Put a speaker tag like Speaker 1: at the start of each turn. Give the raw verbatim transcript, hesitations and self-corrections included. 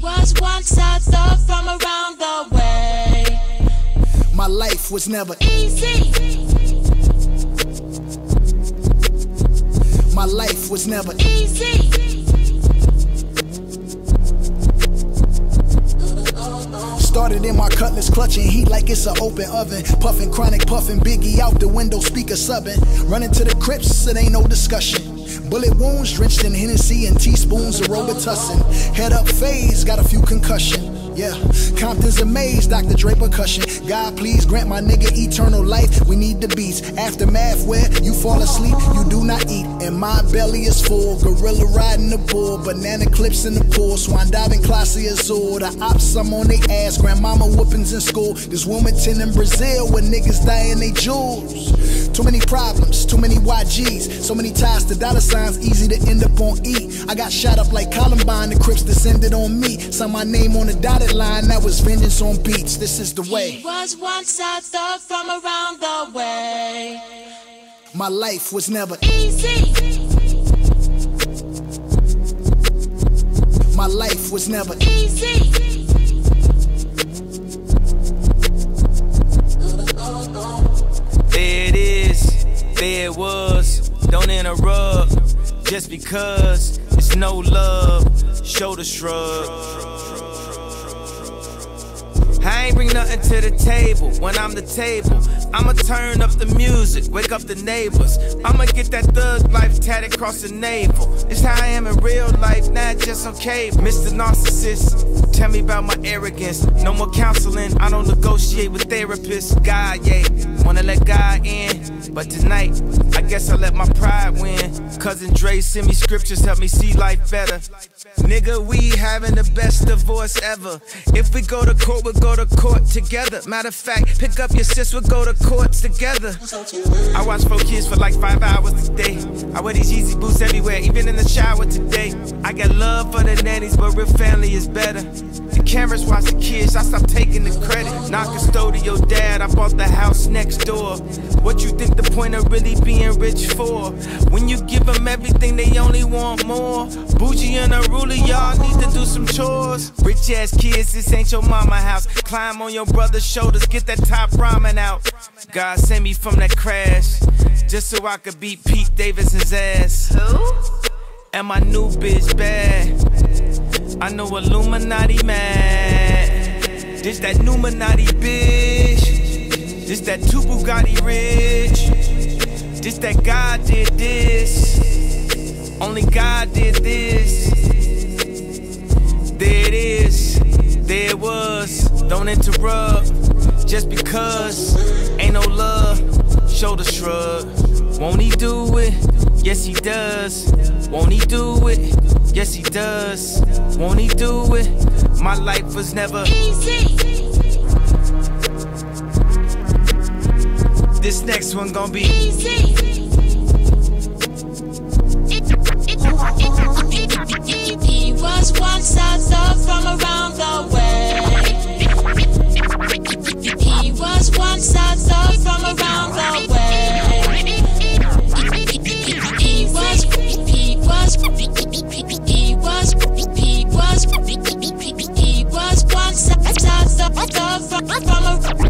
Speaker 1: was once a thug from around the way.
Speaker 2: My life was never
Speaker 1: easy.
Speaker 2: My life was never
Speaker 1: easy.
Speaker 2: Started in my cutlass, clutching heat like it's an open oven. Puffing chronic, puffing Biggie out the window, speaker subbing. Running to the Crips, it ain't no discussion. Bullet wounds drenched in Hennessy and teaspoons of Robitussin. Head up phase, got a few concussion. Yeah, Compton's amazed, Doctor Dre percussion. God, please grant my nigga eternal life. We need the beats. Aftermath where you fall asleep, you do not eat. And my belly is full. Gorilla riding the bull. Banana clips in the pool. Swan diving, classy azul. The ops, I'm on they ass. Grandmama whoopings in school. This Wilmington in Brazil where niggas dying they jewels. Too many problems, too many Y Gs. So many ties to dollar signs, easy to end up on E. I got shot up like Columbine, the Crips descended on me. Saw my name on the dotted line, that was vengeance on beats. This is the way.
Speaker 1: He was once a thug from around the way.
Speaker 2: My life was never
Speaker 1: easy.
Speaker 2: My life was never
Speaker 1: easy.
Speaker 3: There it is, there it was. Don't interrupt, just because it's no love. Shoulder shrug. I ain't bring nothing to the table when I'm the table. I'ma turn up the music, wake up the neighbors. I'ma get that thug life tatted across the navel. It's how I am in real life, not just on cable. Mister Narcissist, tell me about my arrogance. No more counseling, I don't negotiate with therapists. God, yeah, wanna let God in. But tonight, I guess I let my pride win. Cousin Dre send me scriptures, help me see life better. Nigga, we having the best divorce ever. If we go to court, we'll go to court together. Matter of fact, pick up your sis, we'll go to courts together. I watch four kids for like five hours a day. I wear these Yeezy boots everywhere, even in the shower today. I got love for the nannies, but real family is better. The cameras watch the kids, I stop taking the credit. Not custodial dad, I bought the house next door. What you think the point of really being rich for? When you give them everything, they only want more. Bougie and a ruler, y'all need to do some chores. Rich ass kids, this ain't your mama house. Climb on your brother's shoulders, get that top ramen out. God sent me from that crash, just so I could beat Pete Davidson's ass.
Speaker 1: Who?
Speaker 3: And my new bitch bad. I know Illuminati mad. This that Numinati bitch. This that two Bugatti rich. This that God did this. Only God did this. There it is. There it was. Don't interrupt. Just because ain't no love. Shoulder shrug. Won't he do it? Yes he does. Won't he do it? Yes he does. Won't he do it? My life was never
Speaker 1: easy.
Speaker 3: This next one gon' be
Speaker 1: easy. He was once a thug from around the way. He was once a thug from around the way. He was, he was, he was, he was, he was once a thug from around.